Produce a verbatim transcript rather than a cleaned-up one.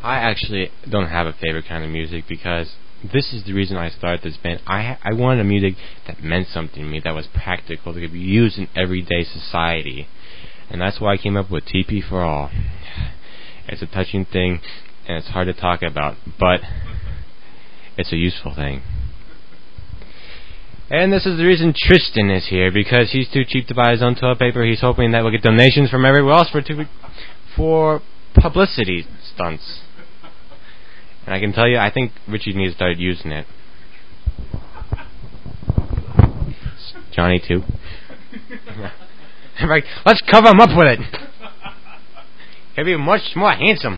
I actually don't have a favorite kind of music because this is the reason I started this band. I I wanted a music that meant something to me, that was practical, that could be used in everyday society. And that's why I came up with T P for All. It's a touching thing, and it's hard to talk about, but it's a useful thing. And this is the reason Tristan is here, because he's too cheap to buy his own toilet paper. He's hoping that we'll get donations from everywhere else for two, for publicity stunts. And I can tell you, I think Richie needs to start using it. Johnny too. Like, let's cover him up with it. He'll be much more handsome.